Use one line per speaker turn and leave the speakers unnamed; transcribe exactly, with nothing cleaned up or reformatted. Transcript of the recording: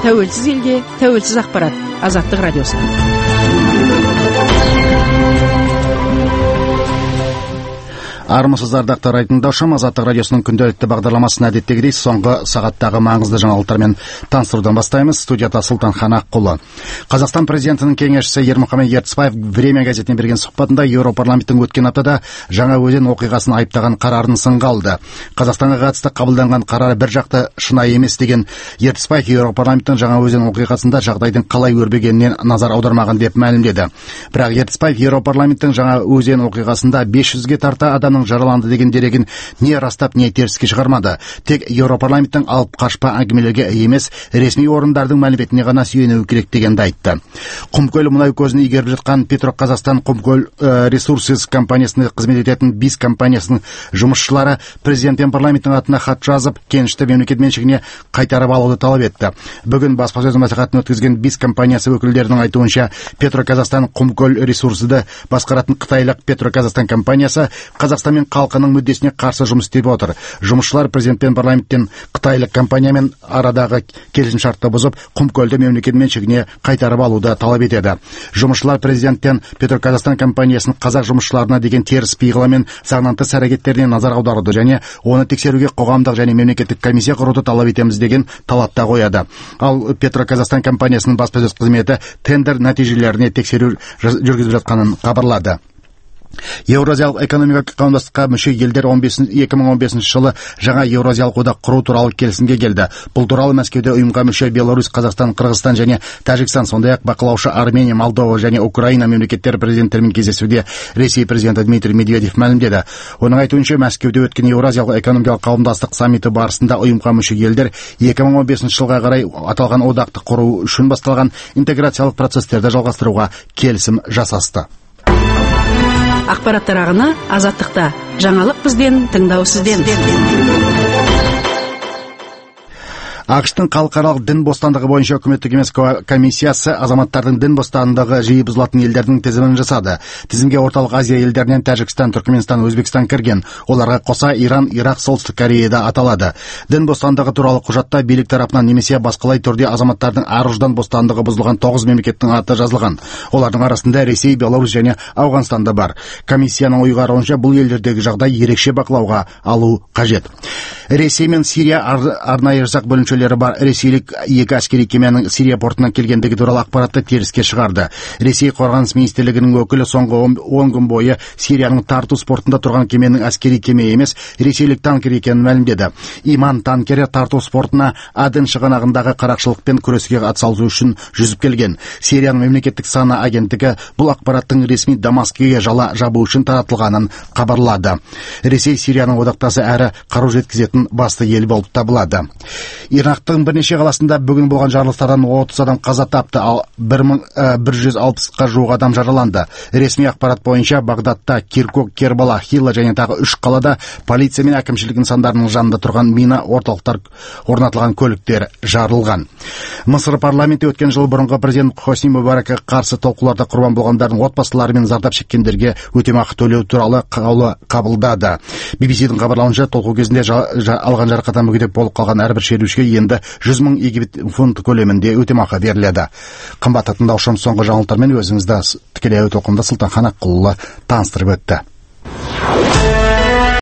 тәуелсіз елге, тәуелсіз ақпарат. Азаттық радиосы.
Армысыз ардақты тыңдаушым, Азаттық радиосының күнделікті бағдарламасын әдеттегідей соңғы сағаттағы маңызды жаңалықтармен таныстырудан бастаймыз. Студияда Сұлтан Ханақұлы. Қазақстан президентінің кеңесшісі Ермұхамед Ертісбаев Время газетіне берген сұхбатында Еуропарламенттің өткен аптада Жаңаөзен оқиғасын айыптаған қарарын сынға алды. Қазақстанға қатысты қабылданған қарары бір жақты шынайы емес деген Ертісбаев Еуропарламенттің Жаңаөзен оқиғасында жағдайдың қалай өрбігеніне назар аудармаған деп мәлімдеді. Бірақ Ертісбаев Еуропарламенттің Жаңаөзен оқиғасында бес жүзге тарта адам жараланды деген дерегін не растап, не теріске шығармады. Тек Еуропарламенттің алып қашпа әңгімелерге емес, ресми орындардың мәліметіне ғана сүйенуі керек дегенді айтты. Құмкөл мұнай көзін игеріп жатқан Петроказахстан Құмкөл Ресурсес компаниясында қызмет ететін бис компаниясының жұмысшылары президент пен парламенттің атына хат жазып, кенішті мемлекет меншігіне қайтарып алуды талап етті. Бүгін баспасөз мәслихатын өткізген бис компаниясы өкілдерінің айтуынша, Петроказахстан Құмкөл Ресурсесті басқаратын қытайлық Петроказахстан компаниясы Қазақстан мен халқының мүддесіне қарсы жұмыс істеп отыр. Жұмысшылар президент пен парламенттен қытайлық компаниямен арадағы келісімшартты бұзып, Құмкөлді мемлекет меншігіне қайтарып алуды талап етеді. Жұмысшылар президенттен Петроказахстан компаниясының қазақ жұмысшыларына деген теріс пиғылымен заңнан тыс әрекеттеріне назар аударуды және оны тексеруге қоғамдық және мемлекеттік комиссия құруды талап етеміз деген талапта қояды. Ал Петроказахстан компаниясының баспасөз қызметі тендер нәтижелеріне тексеру жүргізіп жатқанын хабарлады. Еуразиялық экономикалық қауымдастыққа мүше елдер екі мың он бесінші жылы жаңа Еуразиялық одақ құру туралы келісімге келді. Бұл туралы Мәскеуде ұйымға мүше Беларусь, Қазақстан, Қырғызстан және Тәжікстан, сондай-ақ бақылаушы Армения, Молдова және Украина мемлекеттері президенттерімен кездесуде Ресей президенті Дмитрий Медведев мәлімдеді. Оның айтуынша, Мәскеуде өткен Еуразиялық экономикалық қауымдастық саммиті барысында ұйымға мүше елдер екі мың он бесінші жылға қарай аталған одақты құру үшін басталған интеграциялық процестерді жалғастыруға келісім жасасты.
Ақпараттар ағыны Азаттықта. Жаңалық бізден, тыңдау сізден.
ақш-тың халықаралық дін бостандығы бойынша үкіметтік емес комиссиясы азаматтардың дін бостандығы жиі бұзылатын елдердің тізімін жасады. Тізімге орталық Азия елдерінен Тәжікстан, Түркменстан, Өзбекстан кірген. Оларға қоса Иран, Ирақ, Солтүстік Кореяда аталады. Дін бостандығы туралы құжатта билік тарапынан немесе басқалай түрде азаматтардың ар-ұждан бостандығы бұзылған тоғыз мемлекеттің аты жазылған. Олардың арасында Ресей, Беларусь және Ауғанстанда бар. Комиссияның ұйғаруынша бұл елдердегі жағдай ерекше бақылауға алу қажет. Ресей мен Сирия арнайы жасақ бөлімшелері бар. Ресейлік екі әскери кеменің Сирия портынан келгендігі туралы ақпаратты теріске шығарды. Ресей қорғаныс министрлігінің өкілі соңғы он күн бойы Сирияның Тартус портында тұрған кеменің әскери кеме емес, ресейлік танкер екенін мәлімдеді. Иман танкері Тартус портына Аден шығанағындағы қарақшылықпен күреске атсалысу үшін жүзіп келген. Сирияның мемлекеттік сана агенттігі бұл ақпараттың ресми Дамаскіге жала жабу үшін таратылғанын хабарлады. Ресей Сирияның одақтасы әрі қару жеткізетін басты ел болып табылады. Ирактың бірнеше қаласында бүгін болған жарылыстардан отыз адам қаза тапты, ал бір мың бір жүз алпысқа жуық адам жараланды. Ресми ақпарат бойынша Багдадта, Киркук, Кербала, Хилла және тағы үш қалада полиция мен әкімшілік нысандарының жанында тұрған мина орталықтар орнатылған көліктер жарылған. Мысыр парламенті өткен жыл бұрынғы президент Хосни Мубаракқа қарсы толқуларда құрбан болғандардың отбасылары мен зардап шеккендерге өтемақы төлеу туралы қаулы қабылдады. би би си-дің хабарлауынша, толқу кезінде алған жарақаттан мүгедек болып қалған әрбір шерушіге енді жүз мың египет фунт көлемінде өтемақы беріледі. Қымбатты тыңдаушым, соңғы жаңалықтармен өзіңізді тікелей толқында Сұлтан Ханақұлы таныстырып өтті.